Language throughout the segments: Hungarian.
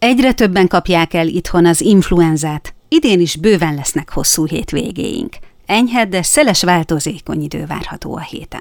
Egyre többen kapják el itthon az influenzát. Idén is bőven lesznek hosszú hétvégéink. Enyhe, de szeles változékony idő várható a héten.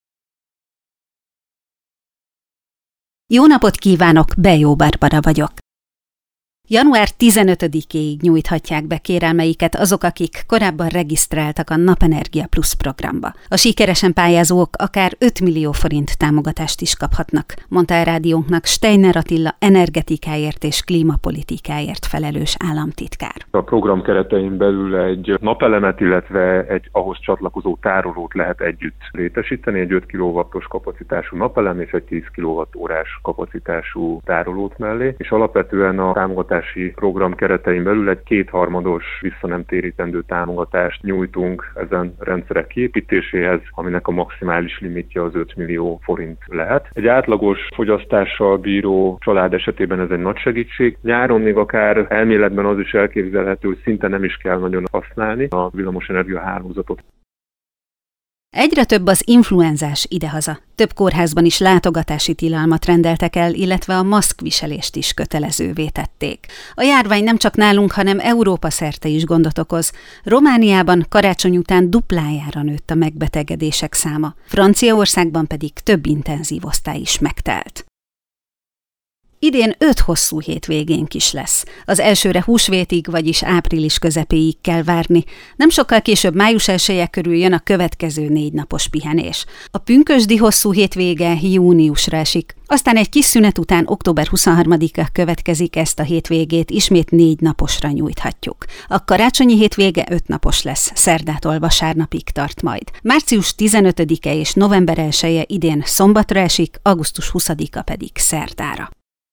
Jó napot kívánok, Bejó Barbara vagyok. Január 15-éig nyújthatják be kérelmeiket azok, akik korábban regisztráltak a Napenergia Plus programba. A sikeresen pályázók akár 5 millió forint támogatást is kaphatnak, mondta a rádiónknak Steiner Attila energetikáért és klímapolitikáért felelős államtitkár. A program keretein belül egy napelemet, illetve egy ahhoz csatlakozó tárolót lehet együtt létesíteni, egy 5 kW-os kapacitású napelem és egy 10 kWh kapacitású tárolót mellé, és alapvetően a támogatási program keretein belül egy 2/3 vissza nem térítendő támogatást nyújtunk ezen rendszerek kiépítéséhez, aminek a maximális limitje az 5 millió forint lehet. Egy átlagos fogyasztással bíró család esetében ez egy nagy segítség. Nyáron még akár elméletben az is elképzelhető, hogy szinte nem is kell nagyon használni a villamosenergia hálózatot. Egyre több az influenzás idehaza. Több kórházban is látogatási tilalmat rendeltek el, illetve a maszkviselést is kötelezővé tették. A járvány nem csak nálunk, hanem Európa szerte is gondot okoz. Romániában karácsony után duplájára nőtt a megbetegedések száma, Franciaországban pedig több intenzív osztály is megtelt. Idén 5 hosszú hétvégénk is lesz. Az elsőre húsvétig, vagyis április közepéig kell várni. Nem sokkal később május 1-je körül jön a következő 4 napos pihenés. A pünkösdi hosszú hétvége júniusra esik. Aztán egy kis szünet után október 23-a következik, ezt a hétvégét ismét 4 naposra nyújthatjuk. A karácsonyi hétvége 5 napos lesz, szerdától vasárnapig tart majd. Március 15-e és november 1-je idén szombatra esik, augusztus 20-a pedig szerdára.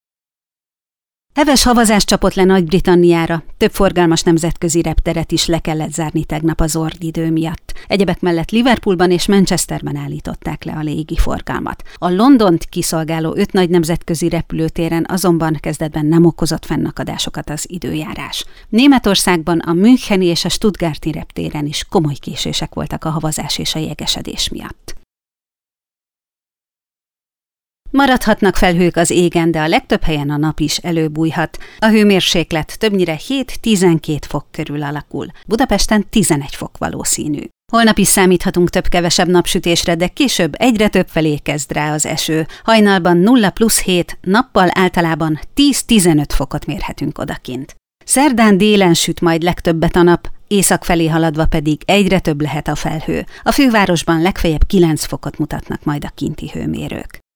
Heves havazás csapott le Nagy-Britanniára, több forgalmas nemzetközi repteret is le kellett zárni tegnap az ordidő miatt. Egyebek mellett Liverpoolban és Manchesterben állították le a légi forgalmat. A Londont kiszolgáló 5 nagy nemzetközi repülőtéren azonban kezdetben nem okozott fennakadásokat az időjárás. Németországban a müncheni és a stuttgarti reptéren is komoly késések voltak a havazás és a jegesedés miatt. Maradhatnak felhők az égen, de a legtöbb helyen a nap is előbújhat. A hőmérséklet többnyire 7-12 fok körül alakul. Budapesten 11 fok valószínű. Holnap is számíthatunk több-kevesebb napsütésre, de később egyre több felé kezd rá az eső. Hajnalban 0+7, nappal általában 10-15 fokot mérhetünk odakint. Szerdán délen süt majd legtöbbet a nap, észak felé haladva pedig egyre több lehet a felhő. A fővárosban legfeljebb 9 fokot mutatnak majd a kinti hőmérők.